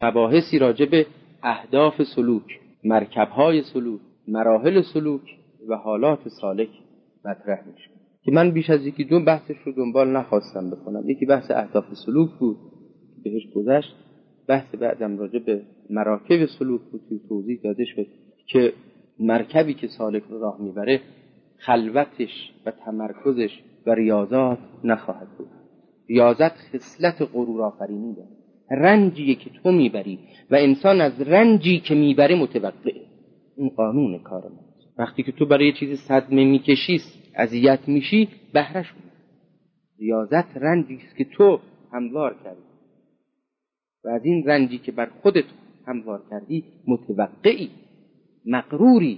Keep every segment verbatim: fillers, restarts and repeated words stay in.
مباحثی راجع به اهداف سلوک، مرکب‌های سلوک، مراحل سلوک و حالات سالک مطرح میشه که من بیش از یکی دو بحثش رو دنبال نخواستم بکنم. یکی بحث اهداف سلوک بود که بهش گذشت، بحث بعدم راجع به مراکب سلوک بود که توضیح داده شد که مرکبی که سالک رو راه میبره خلوتش و تمرکزش و ریاضات نخواهد بود. ریاضت خصلت غرور آفرینی داره، رنجی که تو میبری و انسان از رنجی که میبره متوقعه. این قانون کار ما. وقتی که تو برای یه چیزی صدمه میکشی، اذیت میشی، بهرش میبری. ریاضت رنجی است که تو هموار کردی و از این رنجی که بر خودت هموار کردی متوقعی، مغروری،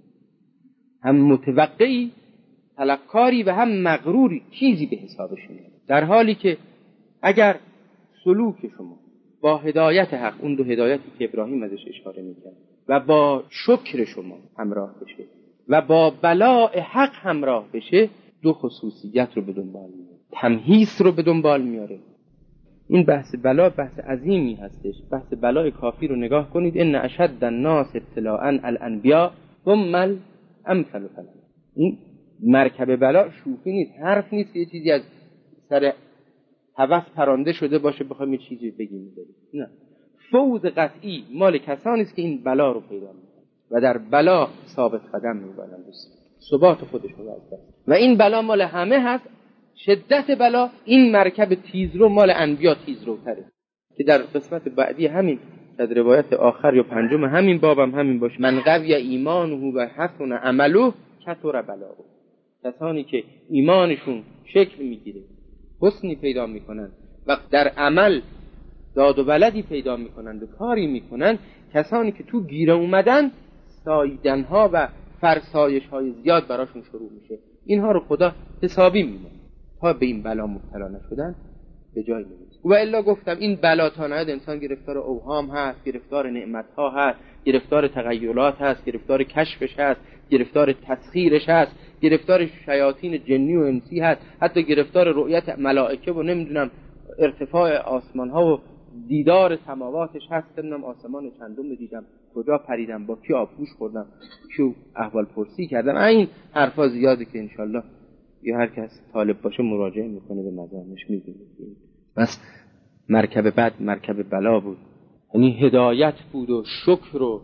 هم متوقعی، طلبکاری و هم مغروری، چیزی به حسابش میاد. در حالی که اگر سلوک شما با هدایت حق، اون دو هدایتی که ابراهیم ازش اشاره میکرد، و با شکر شما همراه بشه و با بلاء حق همراه بشه، دو خصوصیت رو به دنبال میاره، تمهیس رو به دنبال میاره. این بحث بلا بحث عظیمی هستش. بحث بلای کافی رو نگاه کنید. ان اشد الناس ابتلاء الانبیاء ثم الامثل فالامثل. این مرکب بلا شوخی نیست، حرف نیست، یه چیزی از سر هوس پرانده شده باشه بخوایم یه چیزی بگیم. نه، فوز قطعی مال کسانی است که این بلا رو پیدا میکنن و در بلا ثابت قدم میبرن، ثبات خودشون رو. و این بلا مال همه هست. شدت بلا، این مرکب تیزرو مال انبیا تیزروتره که در قسمت بعدی همین در روایت آخر یا پنجم همین بابم هم همین باشه: من قوی ایمانه و حسن عمله کثر بلاء. کسانی که ایمانشون شکل میگیره، حسنی پیدا میکنن و در عمل داد و بلدی پیدا میکنن و کاری میکنن، کسانی که تو گیره اومدن ساییدنها و فرسایش های زیاد براشون شروع میشه. اینها رو خدا حسابی میمونه تا به این بلا مبتلا نشدن به جای نمیرسه. و الا گفتم این بلا تا نهایت انسان گرفتار اوهام هست، گرفتار نعمت ها هست، گرفتار تغیرات هست، گرفتار کشفش هست، گرفتار تسخیرش هست، گرفتار شیاطین جنی و انسی هست، حتی گرفتار رؤیت ملائکه و نمیدونم ارتفاع آسمان ها و دیدار سماواتش هست. نمیدونم آسمان چندم دیدم، کجا پریدم، با کی آبگوش خوردم، کیو احوال پرسی کردم. این حرفا زیاده که انشالله یا هر کس طالب باشه مراجعه میکنه به مضامنش میبینه. بس مرکب بعد مرکب بلا بود، یعنی هدایت بود و شکر و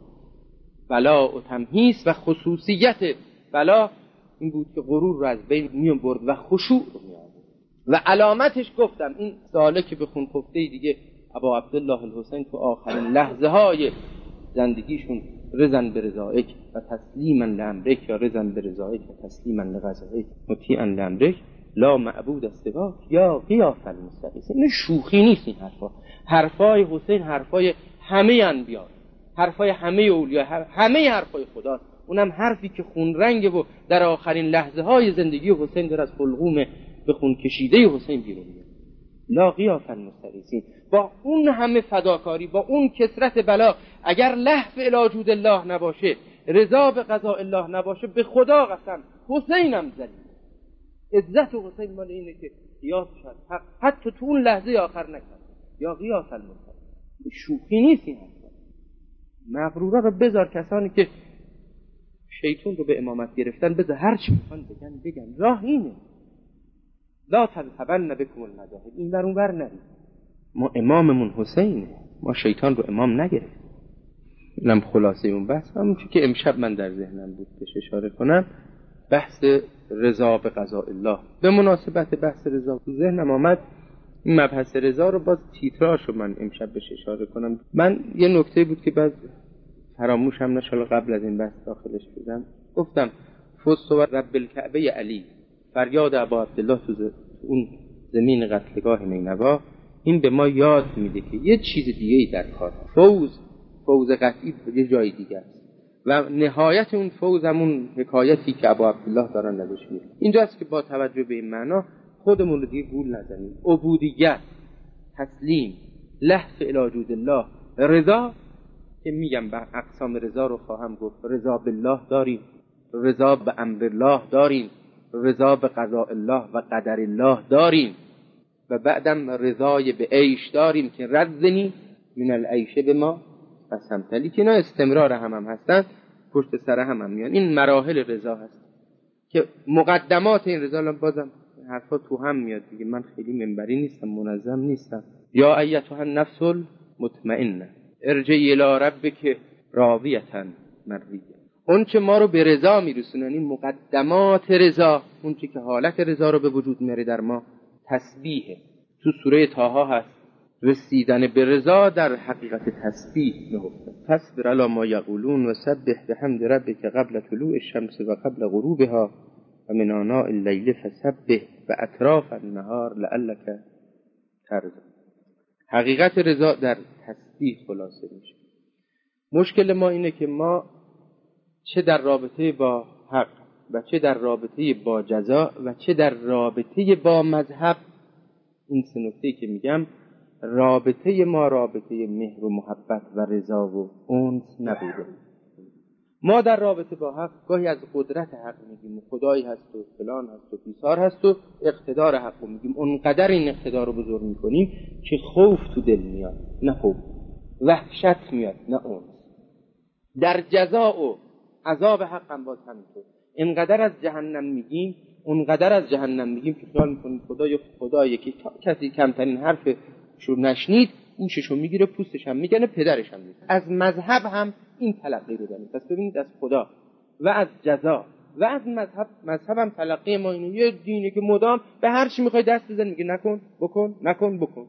بلا و تمهیس. و خصوصیت بلا این بود که غرور رو از بین میون برد و خشوع رو میاد. و علامتش گفتم این سالک به خون خفته دیگه ابا عبدالله الحسین تو آخرین لحظه های زندگیشون رضا برضایک و تسلیما لامرک، یا رضا برضایک و تسلیما لقضایک مطیعا لامرک لا معبود سواک یا غیاث المستغیث. این شوخی نیست. این حرفا حرفای حسین حرفای همه انبیا، حرفای همه اولیا، همه حرفای خداست. اونم حرفی که خون رنگه و در آخرین لحظه های زندگی حسین در از حلقوم به خون کشیده حسین بیرون میاد. لا غیاث المستغیثین. با اون همه فداکاری، با اون کثرت بلا، اگر لهف الی وجود الله نباشه، رضا به قضاء الله نباشه، به خدا قسم حسینم ذلیل. عزت حسین مال اینه که قیاسش از حق حتی تو اون لحظه آخر نکنه. یا غیاث المستغیثین. شوخی نیست این حرف. مغرورا رو بذار، کسانی که شیطان رو به امامت گرفتن بذار هر چی میخوان بگن بگن، راه اینه. لا تذهبن بكم المذاهب. این بر اون بر نرید. ما اماممون حسینه، ما شیطان رو امام نگرفتیم. اینم خلاصه اون بحث. همون چیزی که امشب من در ذهنم بود بهش اشاره کنم، بحث رضا به قضاء الله. به مناسبت بحث رضا تو ذهنم آمد این مبحث رضا رو باز تیتراژ رو من امشب بهش اشاره کنم. من یه نکته بود که بعد فراموشم نشد قبل از این بحث داخلش بودم. گفتم فزت و رب الکعبه علی، فریاد ابا عبدالله تو اون زمین قتلگاه نینوا، این به ما یاد میده که یه چیز دیگه ای در کار. فوز فوز قطعی یه جای دیگه است و نهایت اون فوز همون حکایتی که ابا عبدالله دارن ازش میگه. اینجاست که با توجه به این معنا خودمون رو دیگه گول نزنیم. عبودیت، تسلیم، لهف الی وجود الله، رضا که میگم به اقسام رضا رو خواهم گفت. رضا بالله داریم، رضا به امر الله داریم، رضا به قضاء الله و قدر الله داریم و بعدم رضای به عیش داریم که رزنی من العیش به ما قسمتلی که اینا استمرار هم هم هستن، پشت سر هم هم میان. این مراحل رضا هست که مقدمات این رضا. الان بازم حرفا تو هم میاد دیگه، من خیلی منبری نیستم، منظم نیستم. یا ایتها النفس المطمئنه ارجعی الی ربک راضیه مرضیه. اون چه ما رو به رضا میرسونه، یعنی مقدمات رضا، اون چه که حالت رضا رو به وجود میاره در ما تسبیحه. تو سوره طه هست رسیدن به رضا در حقیقت تسبیح نهفته. فاصبر علی ما یقولون و سبح بحمد ربک قبل طلوع الشمس و قبل غروبها و من آناء اللیل فسبح و اطراف النهار لعلک ترضی. حقیقت رضا در تسبیح خلاصه میشه. مشکل ما اینه که ما چه در رابطه با حق و چه در رابطه با جزا و چه در رابطه با مذهب، این سه نکته‌ای که میگم، رابطه ما رابطه مهر و محبت و رضا و انس نبوده. ما در رابطه با حق گاهی از قدرت حق میگیم، خدایی هست و فلان هست و بیسار هست و اقتدار حق میگیم، اونقدر این اقتدار رو بزرگ میکنیم که خوف تو دل میاد، نه خوف، وحشت میاد، نه انس. در جزا و عذاب حق هم باز همینطور، اینقدر از جهنم میگیم، اونقدر از جهنم میگیم که خیال میکنیم خدای خدایی که کسی کمترین حرف شو نشنید گوششو میگیره، پوستش هم میگنه، پدرش هم میگنه. از مذهب هم این تلقی رو داریم. پس ببینید از خدا و از جزا و از مذهب، مذهب هم تلقی ما اینه، یه دینه که مدام به هر چی میخوای دست بزن میگه نکن بکن نکن بکن،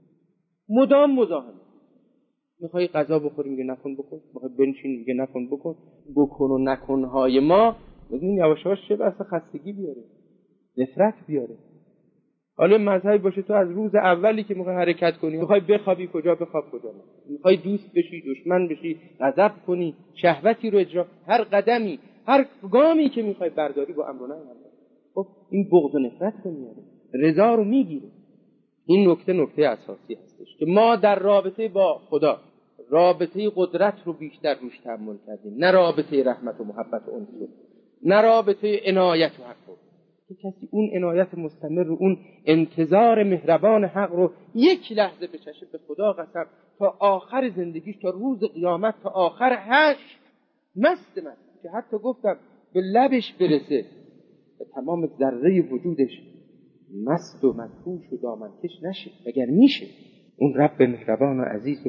مدام مزاحمه. میخوای غذا بخوری میگه نکن بکن، میخوای بنشین میگه نکن بکن. بکن و نکنهای ما ببین یواش یواش چه بس خستگی بیاره، نفرت بیاره. حالا مذهبی باشه تو از روز اولی که میخوای حرکت کنی، میخوای بخوابی کجا بخواب کجا نه، میخوای دوست بشی دشمن بشی، غضب کنی، شهوتی رو اجرا، هر قدمی هر گامی که میخوای برداری با امر و نهی هم. خب این بغض و نفرت رو میاره، رضا رو میگیره. این نکته نکته اساسی هستش که ما در رابطه با خدا رابطه قدرت رو بیشتر روش تأمل کردیم، نه رابطه رحمت و محبت و انس، نه رابطه عنایت و حق رو. که کسی اون عنایت مستمر رو، اون انتظار مهربان حق رو یک لحظه بچشه، به خدا قسم تا آخر زندگیش، تا روز قیامت، تا آخر حشر مست من، که حتی گفتم به لبش برسه، به تمام ذره وجودش مست و مدهوش و دامنکش نشه. اگر میشه اون رب مهربان و عزیز و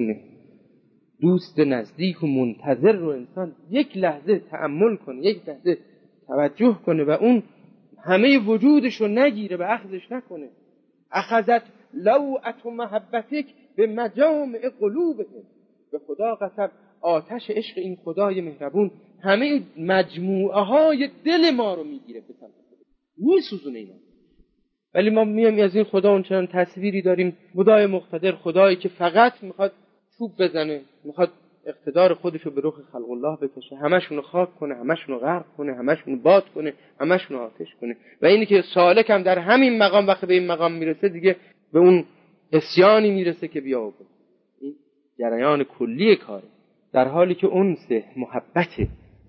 دوست نزدیک و منتظر رو انسان یک لحظه تأمل کنه، یک لحظه توجه کنه و اون همه وجودش رو نگیره، به اخذش نکنه. اخذت لوعت و محبتک به مجامع قلوبهم. به خدا قسم آتش عشق این خدای مهربون همه مجموعه های دل ما رو میگیره، به سمت میسوزونه اینا. ولی ما میام از این خدا اونچنان تصویری داریم، خدای مقتدر، خدایی که فقط میخواد چوب بزنه، میخواد اقتدار خودشو به رخ خلق الله بکشه، همشونو خاک کنه، همشونو غرق کنه، همشونو باد کنه، همشونو آتش کنه. و اینی که سالک هم در همین مقام وقتی به این مقام میرسه دیگه به اون عصیانی میرسه که بیا بکن. این جریان کلی کاره، در حالی که انس محبته.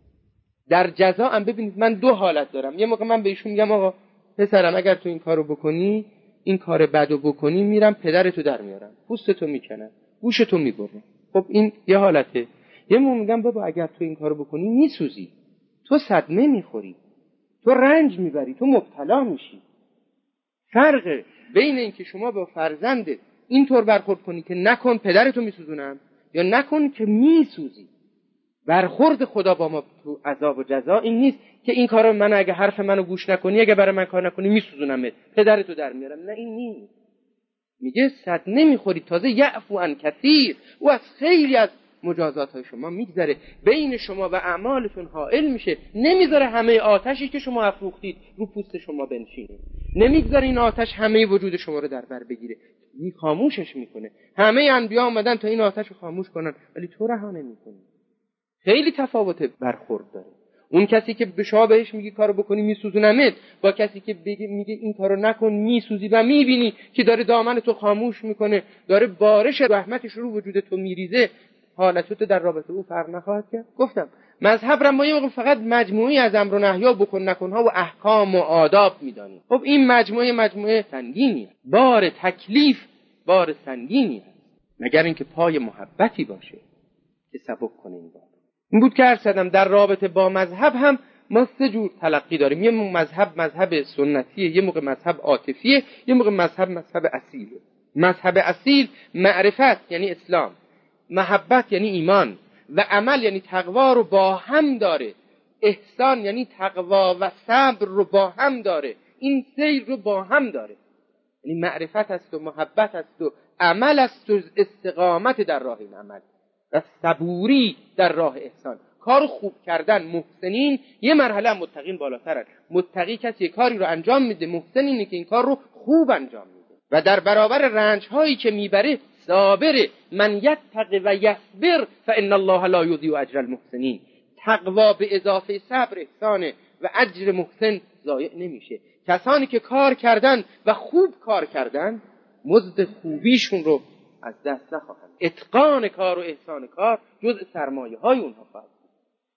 در جزا هم ببینید من دو حالت دارم. یه موقع من به ایشون میگم آقا پسرم اگر تو این کارو بکنی، این کار بدو بکنی، میرم پدرتو در میارم، پوستتو میکنم، گوشتو میبرم. خب این یه حالته. یه موقع میگم بابا اگر تو این کارو بکنی میسوزی، تو صدمه میخوری، تو رنج میبری، تو مبتلا میشی. فرق بین این که شما با فرزندت اینطور برخورد کنی که نکن پدرتو میسوزونم، یا نکن که میسوزی. برخورد خدا با ما تو عذاب و جزا این نیست که این کارو من اگه حرف منو گوش نکنی، اگه برای من کار نکنی میسوزونمت، پدرتو در میارم. نه این نیست. میگه صد نمیخوری، تازه یعفو عن کثیر، او از خیلی از مجازات های شما میگذره، بین شما و اعمالتون حائل میشه، نمیذاره همه آتشی که شما افروختید رو پوست شما بنشینه، نمیذاره این آتش همه وجود شما رو در بر بگیره، می خاموشش میکنه. همه انبیا اومدن تا این آتش رو خاموش کنن، ولی تو رها نمیکنی. خیلی تفاوت برخورد داره. اون کسی که به شما بهش میگه کارو بکنی میسوزونمت، با کسی که بگه میگه این کارو نکن میسوزی و میبینی که داره دامن تو خاموش میکنه، داره بارش رحمتش رو وجود تو میریزه، حالت تو در رابطه او فرق نخواهد کرد. گفتم مذهب را ما یه موقع فقط مجموعی از امر و نهی و بکن نکنها و احکام و آداب میدانیم. خب این مجموعه مجموعه سنگینی، بار تکلیف بار سنگینی است. مگر اینکه پای محبتی باشه که سبک کنه این بار. این بود که عرض کردم در رابطه با مذهب هم ما سه جور تلقی داریم. یه موقع مذهب مذهب سنتیه، یه موقع مذهب عاطفیه، یه موقع مذهب مذهب اصیله. مذهب اصیل معرفت یعنی اسلام، محبت یعنی ایمان و عمل یعنی تقوا رو با هم داره. احسان یعنی تقوا و صبر رو با هم داره. این سیر رو با هم داره. یعنی معرفت است و محبت است و عمل است و استقامت در راه این عمل و صبوری در راه احسان. کار خوب کردن، محسنین یه مرحله هم متقین بالاترن. متقی کسی کاری رو انجام میده، محسن اینه که این کار رو خوب انجام میده و در برابر رنج هایی که میبره صابره. من یتق و یصبر فان الله لا یضیع اجر المحسنین. تقوا به اضافه صبر احسانه و اجر محسن ضایع نمیشه. کسانی که کار کردن و خوب کار کردن مزد خوبیشون رو از دست نخواهند. اتقان کار و احسان کار جزء سرمایه های اونها خواهد بود.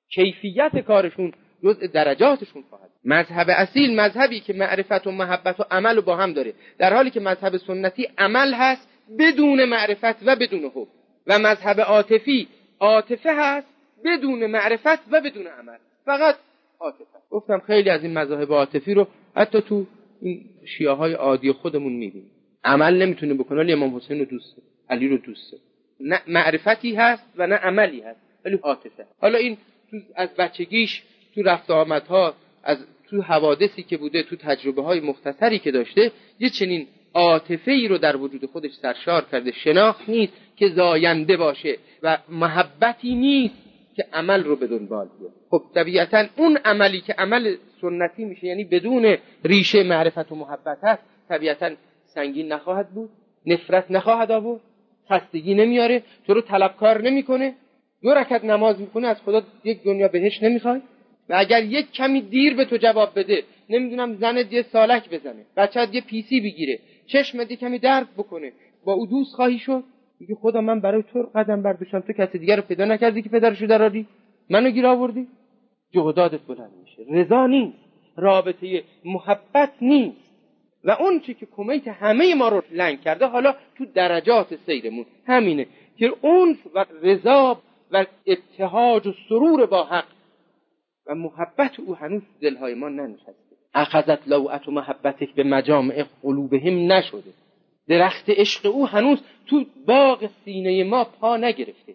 کیفیت کارشون جزء درجاتشون خواهد. مذهب اصیل مذهبی که معرفت و محبت و عمل رو با هم داره، در حالی که مذهب سنتی عمل هست بدون معرفت و بدون حب و مذهب عاطفی عاطفه هست بدون معرفت و بدون عمل، فقط عاطفه. گفتم خیلی از این مذاهب عاطفی رو حتی تو این شیعه های عادی خودمون میبینیم. عمل نمیتونه بکنه، ولی امام حسین رو دوسته، علی رو دوسته. نه معرفتی هست و نه عملی هست، ولی عاطفه. حالا این تو از بچگیش تو رفت آمدها، از تو حوادثی که بوده، تو تجربه های مختصری که داشته، یه چنین عاطفه‌ای رو در وجود خودش سرشار کرده. شناخت نیست که زاینده باشه و محبتی نیست که عمل رو به دنبال بیاره. خب طبیعتاً اون عملی که عمل سنتی میشه، یعنی بدون ریشه معرفت و محبت هست، طبیعتاً سنگین نخواهد بود، نفرت نخواهد آورد، خستگی نمیاره، تو رو طلبکار نمیکنه. دو رکعت نماز میکنه از خدا یک دنیا بهش نمیخوای و اگر یک کمی دیر به تو جواب بده، نمیدونم زنت یه سالک بزنه، بچه‌ت یه پیسی بگیره، چشمت یه کمی درد بکنه، با او دوست خواهی شد؟ میگه خدا من برای تو قدم برداشتم، تو کسی دیگر رو پیدا نکردی که پدرشو دراری، منو گیر آوردی؟ جهدادت بلند میشه. رضا نیست، رابطه محبت نیست و اون چی که کمیت همه ما رو لنگ کرده حالا تو درجات سیرمون همینه که اون و رضا و ابتهاج و سرور با حق و محبت او هنوز دلهای ما ننشسته. اخذت لوعت و محبتک به مجامع قلوبهم نشده. درخت عشق او هنوز تو باغ سینه ما پا نگرفته،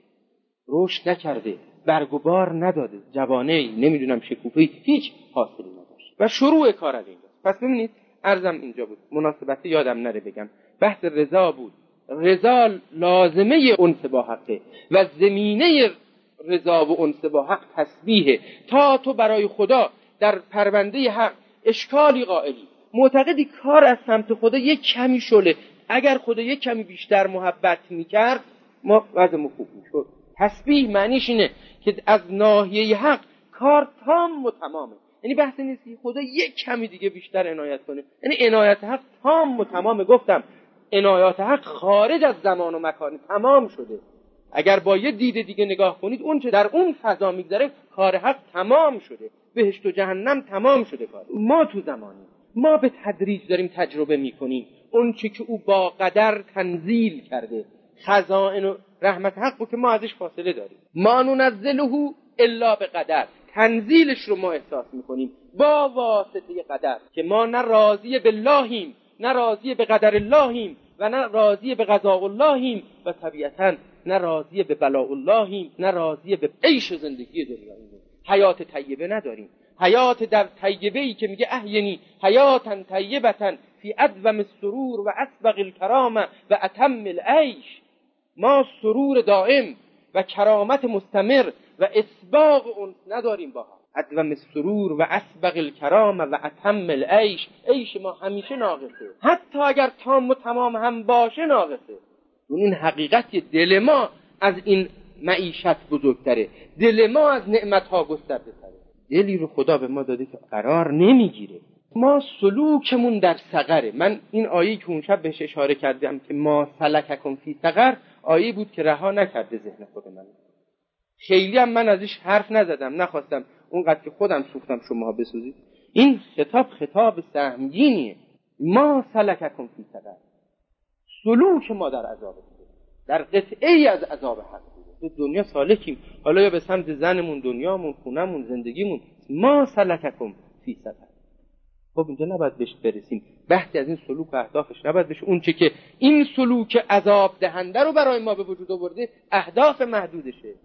رشد نکرده، برگ و بار نداده، جوانه نمیدونم شکوفه‌ای هیچ حاصلی نداشت و شروع کار از اینجاست. پس ببینید عرضم اینجا بود، مناسبت یادم نره بگم، بحث رضا بود. رضا لازمه انس با حقه و زمینه رضا و انس با حق تسبیحه. تا تو برای خدا در پرونده حق اشکالی قائلی، معتقدی کار از سمت خدا یک کمی شله، اگر خدا یک کمی بیشتر محبت میکرد ما وضعمون خوب میشد. تسبیح معنیش اینه که از ناحیه حق کار تام و تمامه، یعنی بحث نیست که خدا یک کمی دیگه بیشتر عنایت کنه، یعنی عنایت حق تام و تمامه. گفتم عنایت حق خارج از زمان و مکان تمام شده. اگر با یه دید دیگه نگاه کنید، اون چه در اون فضا میگذره کار حق تمام شده، بهشت و جهنم تمام شده. کار ما تو زمانی ما به تدریج داریم تجربه میکنیم اون چه که او با قدر تنزیل کرده، خزائن و رحمت حق که ما ازش فاصله داریم. ما ننزله الا به قدر، تنزیلش رو ما احساس میکنیم با واسطه قدر، که ما نه راضی باللهیم نه راضی به قدر اللهیم و نه راضی به قضاء اللهیم و طبیعتاً نه راضی به بلاء اللهیم، نه راضی به عیش و زندگی دنیاییم. حیات طیبه نداریم. حیات در طیبه‌ای که میگه احینی حیاتاً طیبتاً فی ادوم السرور و اسبغ الکرامه و اتم العیش. ما سرور دائم و کرامت مستمر و اسباغ اون نداریم با هم. ادوم السرور و اسبغ الکرامه و اتم العیش، عیش ما همیشه ناقصه، حتی اگر تام و تمام هم باشه ناقصه. اون این حقیقت دل ما از این معیشت بزرگتره، دل ما از نعمتها گسترده تره. دلی رو خدا به ما داده که قرار نمیگیره. ما سلوکمون در سقره. من این آیه‌ای که اون شب بهش اشاره کردم که ما سلککم فی سقر، آیه بود که رها نکرده ذهن خود من. خیلی هم من ازش حرف نزدم، نخواستم اونقدر که خودم سوختم شما بسوزید. این خطاب خطاب سهمگینیه. ما سلککم فی سقر، سلوک ما در عذاب. در قطعه ای از عذاب حق بوده. تو دنیا سالکیم، حالا یا به سمت زنمون، دنیامون، خونمون، زندگیمون، ما سلککم فی سقر. خب اینجا نباید بهش برسیم. بحثی از این سلوک و اهدافش نباید بشه. اون چه که این سلوک عذاب دهنده رو برای ما به وجود آورده اهداف محدودشه،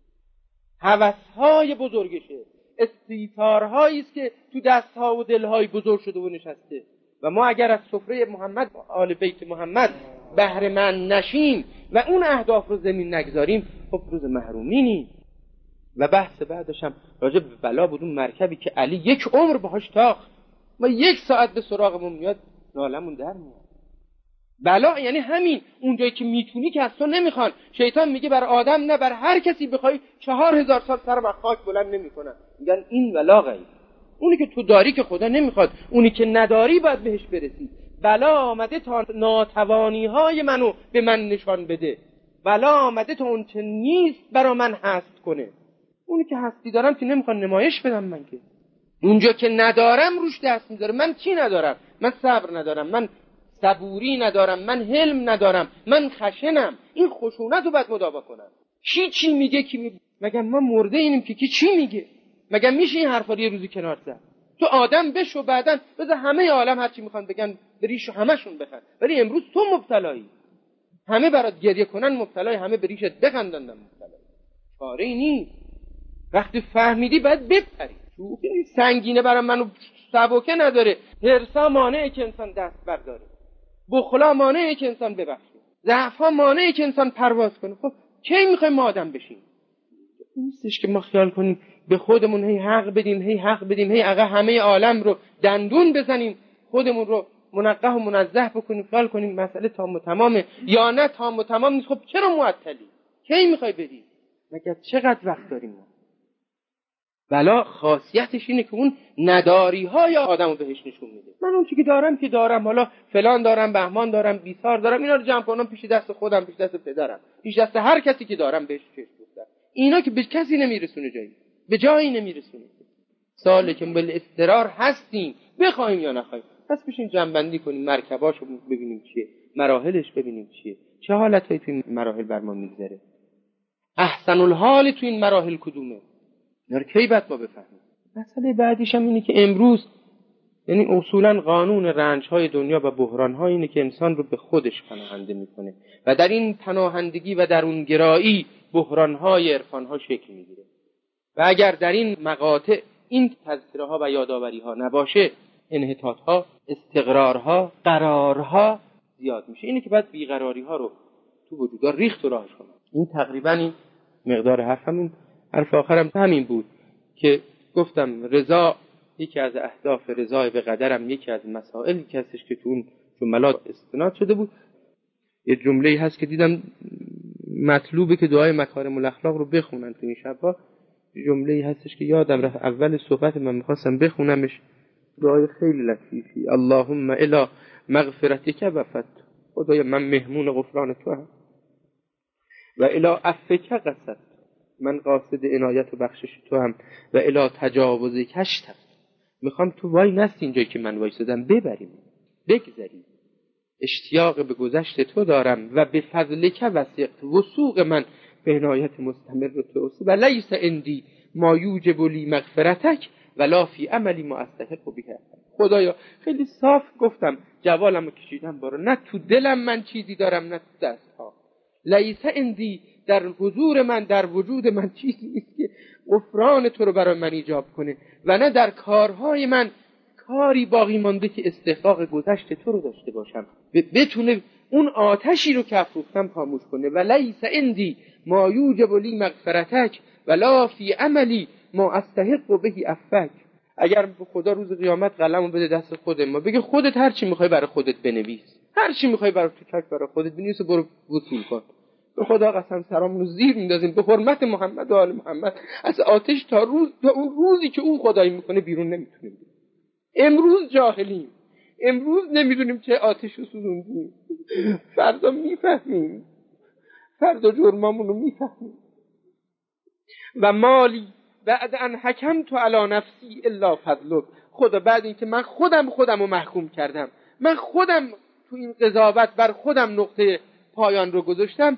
هوس‌های بزرگشه، استیطارهایی است که تو دست‌ها و دل‌های بزرگ شده و نشسته. و ما اگر از سفره محمد و آل بیت محمد بهره مند نشیم و اون اهداف رو زمین نگذاریم، خب روز محرومینی. و بحث بعدش هم راجع به بلا بود، اون مرکبی که علی یک عمر باهاش تاخت، ما یک ساعت به سراغمون میاد نالمون در میاد. بلا یعنی همین، اونجایی که میتونی که از تو نمیخوان. شیطان میگه بر آدم نه بر هر کسی بخوای چهار هزار سال سر و خاک بلند نمیکنن. میگن این بلاغه. اونی که تو داری که خدا نمیخواد، اونی که نداری باید بهش برسی. بلا آمده تا ناتوانی های منو به من نشان بده، بلا آمده تا اون چه نیست برا من هست کنه. اونی که هستی دارم که نمیخوان نمایش بدم من، که اونجا که ندارم روش دست میذاره. من چی ندارم؟ من صبر ندارم، من صبوری ندارم، من حلم ندارم، من خشنم. این خشونت رو باید مداوا کنم. کی چی میگه؟ کی می... مگه ما مرده اینیم که کی چی میگه؟ مگه میشه این حرفا رو یه روزی کنار زد؟ تو آدم بشو، بعدن بذار همه عالم هر چی میخوان بگن بریشو همشون بخند. ولی امروز تو مبتلایی، همه برات گریه کنن مبتلای، همه بریشت بخندن مبتلای. چاره ای نیست. وقتی فهمیدی باید بپری. شوخی سنگینه برای منو سبکه نداره. هرسا مانعه که انسان دست برداره، بخلا مانعه که انسان ببخشه، ضعف‌ها مانعه که انسان پرواز کنه. خب کی میخوایم ما آدم بشیم؟ نیستش که ما خیال کنیم به خودمون هی حق بدیم، هی حق بدیم، هی آقا همه عالم رو دندون بزنیم، خودمون رو منقح و منزه بکنیم، خیال کنیم مسئله تام و تمامه. یا نه تام و تمام نیست. خب چرا معطلی؟ کی میخوای بدی؟ مگر چقدر وقت داریم ما؟ بلا خاصیتش اینه که اون نداری های آدمو بهش نشون میده. من اون چیزی که دارم که دارم، حالا فلان دارم، بهمان دارم، بیسار دارم، اینا رو جمع کنم پیش دست خودم، پیش دست پدرم، پیش دست هر کسی که دارم بهش چشم دوختم. اینا که به کسی نمیرسونه، جایی به جایی نمیرسونه. ساله که بل استقرار هستیم، بخوایم یا نخوایم. پس بشین جمع کنیم مرکباشو ببینیم چیه، مراحلش ببینیم چیه، چه حالتایی تو این مراحل بر ما میگذره، احسن الحال تو این مراحل کدومه. اینا رو کی باید ما بفهمیم؟ مسئله بعدیش هم اینه که امروز، یعنی اصولا قانون رنج‌های دنیا و بحران‌ها اینه که انسان رو به خودش پناهنده میکنه و در این پناهندگی و در اون گرایی بحران‌های عرفان‌ها شکل میگیره. و اگر در این مقاطع این تذکره‌ها و یادآوری‌ها نباشه، انحطاط‌ها، استقرارها، قرارها زیاد میشه. اینه که بعد بیقراری‌ها رو تو وجودا ریخت و راهش کنه. این تقریباً این مقدار حرفمون. حرف آخرم همین بود که گفتم رضا یکی از اهداف رضای به قدرم، یکی از مسائلی که هستش که تو اون جملات استناد شده بود. یه جمله‌ای هست که دیدم مطلوبه که دعای مکارم الاخلاق رو بخونن تو این شب‌ها. جمله‌ای هستش که یادم رفت اول صحبت من می‌خواستم بخونمش. دعای خیلی لطیفی: اللهم الی مغفرتک و فت. خدایا من مهمون غفران تو هم و الی عفوک قصد، من قاصد عنایت و بخشش تو هم و الی تجاوز کشتم. میخوام تو وای نستی اینجایی که من وایسادم، ببریم بگذریم. اشتیاق به گذشت تو دارم و به فضلک وثقت، وثوق من به عنایت مستمر تو و لیس عندی ما یوجب لی مغفرتک ولا فی عملی ما استحق بک. خدایا خیلی صاف گفتم، جوالمو کشیدم بارا، نه تو دلم من چیزی دارم نه تو دستها. لیس عندی، در حضور من، در وجود من چیزی نیست که غفران تو رو برای من ایجاب کنه و نه در کارهای من کاری باقی مانده که استحقاق گذشت تو رو داشته باشم، بتونه اون آتشی رو که افروختم خاموش کنه. و لیس عندی ما یوجب لی مغفرتک ولا فی عملی ما استحق به عفوک. اگر خدا روز قیامت قلمو بده دست خود ما، بگه خودت هر چی میخوای برای خودت بنویس، هر چی میخوای برای تو چک برای خودت بنویس و برو وصول کن. به خدا قسم سرامونو زیر میندازیم به حرمت محمد و آل محمد. از آتش تا روز تا اون روزی که اون خدایی میکنه بیرون نمیتونیم. امروز جاهلیم، امروز نمیدونیم چه آتش رو سوزوندیم، فردا میفهمیم، فردا جرمامونو میفهمیم. و مالی بعد ان حکمت علی نفسی الا فضلک. خدا بعد این که من خودم خودم رو محکوم کردم، من خودم تو این قضاوت بر خودم نقطه پایان رو گذاشتم،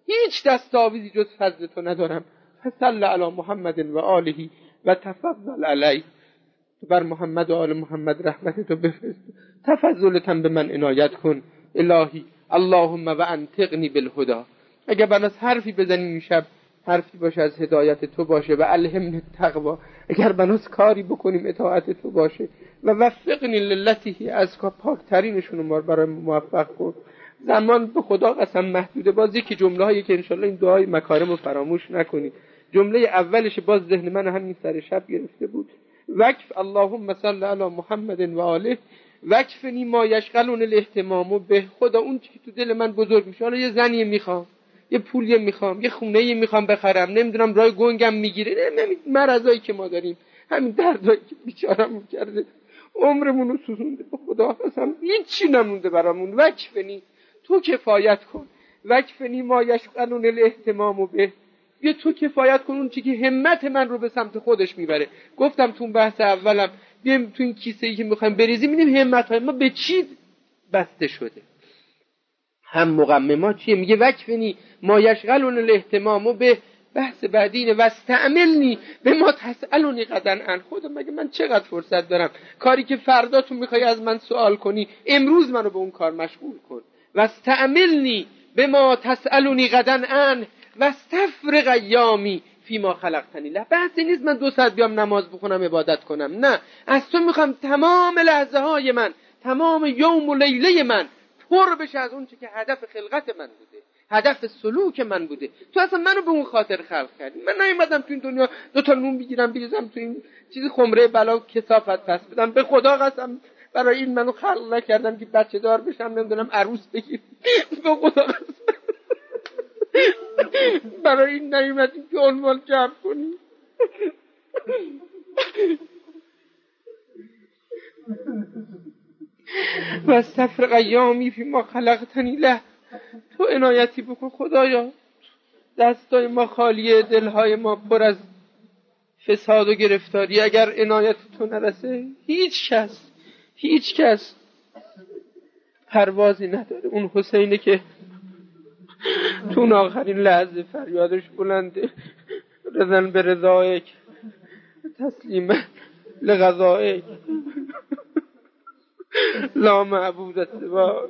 هیچ دستاویزی جز فضل تو ندارم. فصل علی محمد و آله و تفضل علی، بر محمد و آل محمد رحمت تو بفرست، تفضلتم به من عنایت کن. الهی اللهم و انطقنی بالهدى. اگر بناس حرفی بزنیم این شب حرفی باشه از هدایت تو باشه. و الهمنی التقوا، اگر بناس کاری بکنیم اطاعت تو باشه. و وفقنی للتی از کا، پاکترینشون رو برای موفق کن. زمان به خدا قسم محدوده. باز یکی جمله هایی که انشالله این دعای مکارم رو فراموش نکنید. جمله اولش باز ذهن من همین سر شب گرفته بود. وقف اللهم صل علی محمد و آله وقفنی ما یشغلون الاهتمام به. خدا اون چی که تو دل من بزرگ میشه، حالا یه زنی میخوام، یه پولی میخوام، یه خونه میخوام بخرم، نمیدونم رای گنگم میگیره، نمیدونم مرضایی که ما داریم، همین دردایی که بیچارمون کرده، عمرمون رو سوزونده. به خدا قسم هیچی نمونده برامون. وقفنی، تو کفایت کن. وقفنی ما یشغلون الاهتمام به، بیا تو کفایت کن اون چی که همت من رو به سمت خودش میبره. گفتم تو بحث اولم بیم تو این کیسه ای که میخوایم بریزیم میدیم همت های ما به چی بسته شده. هم مقمما چیه؟ میگه وقفنی ما یشغلون الاهتمام به. بحث بعدی اینه واستعملنی به ما تسألونی غدا عن. خدا مگه من چقدر فرصت دارم؟ کاری که فردا تو میخوای از من سوال کنی، امروز منو به اون کار مشغول کن. واستعملنی به ما تسألونی غدا عن واستفرغ ایامی فی ما خلقتنی له. بحثی نیست من دو ساعت بیام نماز بخونم عبادت کنم، نه، از تو میخوام تمام لحظه های من، تمام یوم و لیله من پر بشه از اون چی که هدف خلقت من بوده، هدف سلوک من بوده. تو اصلا منو به اون خاطر خلق کردی. من نیومدم تو این دنیا دو تا نون بگیرم بریزم تو این چیز خمره بلا کثافت پس بدم. به خدا قسم برای این منو خلق نکردم که بچه دار بشم، نمیدونم عروس بگیرم. به خدا قسم برای این نیومدیم که عنوان جمع کنیم. واستفرغ ایامی فی ما خلقتنی له. تو عنایتی بکن خدایا. دستای ما خالیه، دلهای ما پر از فساد و گرفتاری. اگر عنایت تو نرسه هیچ کس هیچ کس پروازی نداره. اون حسینه که تو اون آخرین لحظه فریادش بلنده، رضن به رضایک تسلیم لغذایک لا معبود سواک.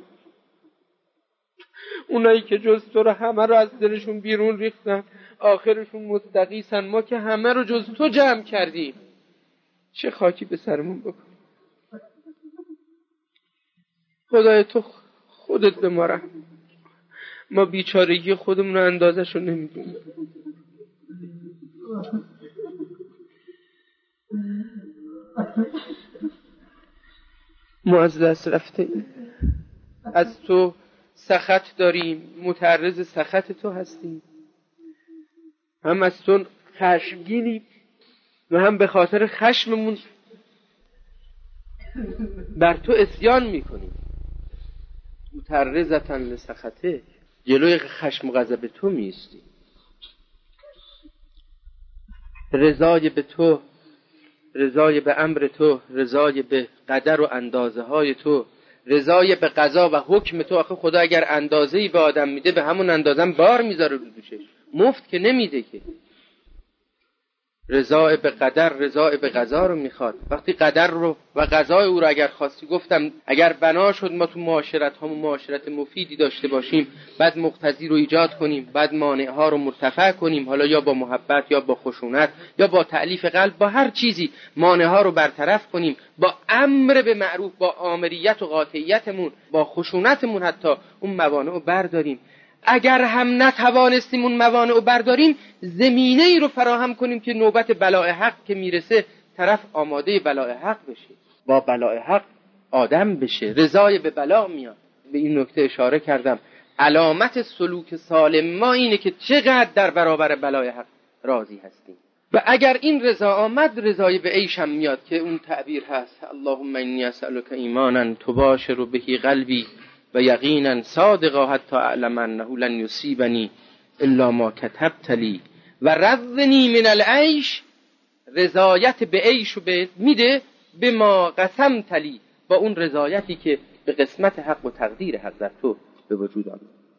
اونایی که جز تو رو همه رو از دلشون بیرون ریختن، آخرشون مستقیسن. ما که همه رو جز تو جمع کردیم، چه خاکی به سرمون بکن. خدای تو خودت به ما رحم. ما بیچارگی خودمون رو اندازش رو نمیدونیم. ما از دست رفته از تو سخط داریم، متعرض سخط تو هستیم. هم از تو خشمگینیم و هم به خاطر خشممون بر تو عصیان میکنیم. متعرضتن لسخطه، جلوی خشم و غضب تو میستی. رضای به تو، رضای به امر تو، رضای به قدر و اندازه های تو، رضای به قضا و حکم تو. آخه خدا اگر اندازه‌ای به آدم میده به همون اندازه بار میذاره رو دوشش، مفت که نمیده که. رضای به قدر، رضای به قضا رو میخواد. وقتی قدر رو و قضای او رو اگر خواستی، گفتم اگر بنا شد ما تو معاشرت ها معاشرت مفیدی داشته باشیم، بعد مقتضی رو ایجاد کنیم، بعد مانع ها رو مرتفع کنیم، حالا یا با محبت یا با خشونت یا با تألیف قلب، با هر چیزی مانع ها رو برطرف کنیم، با امر به معروف، با آمریت و قاطعیتمون، با خشونتمون حتی اون موانع رو برداریم. اگر هم نتوانستیم اون موانع رو برداریم، زمینه ای رو فراهم کنیم که نوبت بلاء حق که میرسه طرف آماده بلاء حق بشه، با بلاء حق آدم بشه. رضای به بلا میاد. به این نکته اشاره کردم. علامت سلوک سالم ما اینه که چقدر در برابر بلاء حق راضی هستیم. و اگر این رضا آمد، رضای به عیش هم میاد که اون تعبیر هست: اللهم انی اسألک ایمانا تباشر به قلبی و یقینا صادقا حتی اعلم انه لن یصیبنی الا ما کتبت لی و رضنی من العیش. رضایت به عیش به میده به ما قسمت لی، با اون رضایتی که به قسمت حق و تقدیر حق در تو به وجود آمد.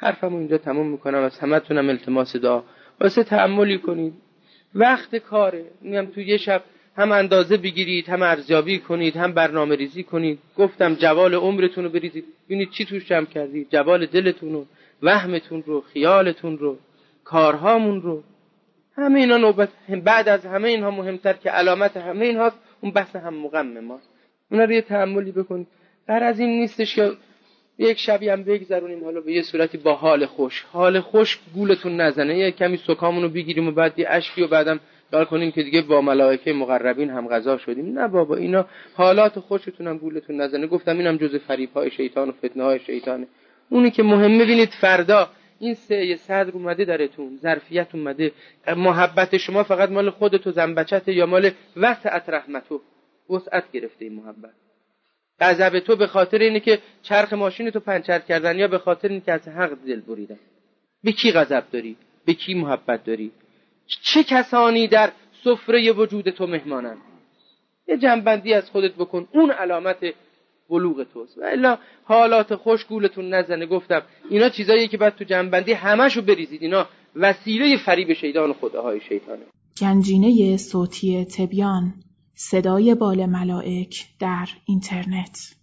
حرفمو اینجا تموم میکنم. از همتونم التماس دعا واسه تأملی کنید. وقت کاره، میگم تو یه شب هم اندازه بگیرید، هم ارزیابی کنید، هم برنامه ریزی کنید. گفتم جوال عمرتون رو بریزید، ببینید چی توش جمع کردید، جوال دلتون رو، وهمتون رو، خیالتون رو، کارهامون رو. همه اینا نوبت، بعد از همه اینها مهمتر که علامت همه اینهاست اون بحث هم مغم ماست. اونا رو یه تأملی بکنید. در از این نیستش که یک شبی هم بگذرونیم حالا به یه صورتی با حال خوش، حال خوش گولتون نزنه، یه کمی سکامونو بگیریم و بعد یه اشکی و بعدم دار کنیم که دیگه با ملائکه مقربین هم غذا شدیم. نه بابا، اینا حالات خوشتون هم گولتون نزنه. گفتم اینم جزء فریب‌های شیطان و فتنه‌های شیطانه. اونی که مهمه ببینید فردا این سه صدر اومده درتون، ظرفیت اومده، محبت شما فقط مال خودت و زنبچته یا مال وسعت رحمتو، وسعت گرفته این محبت. غضب تو به خاطر اینه که چرخ ماشین تو پنچر کردن یا به خاطر اینه که از حق دل بریدن؟ به کی غضب داری؟ به کی محبت داری؟ چه کسانی در سفره وجود تو مهمانن؟ یه جنبندی از خودت بکن، اون علامت بلوغ توست. و الا حالات خوش گولتون نزنه. گفتم اینا چیزاییه که بعد تو جنبندی همشو بریزید. اینا وسیله فریب شیطان و خداهای شیطانه. گنجینه صوتی تبیان، صدای بال ملائک در اینترنت.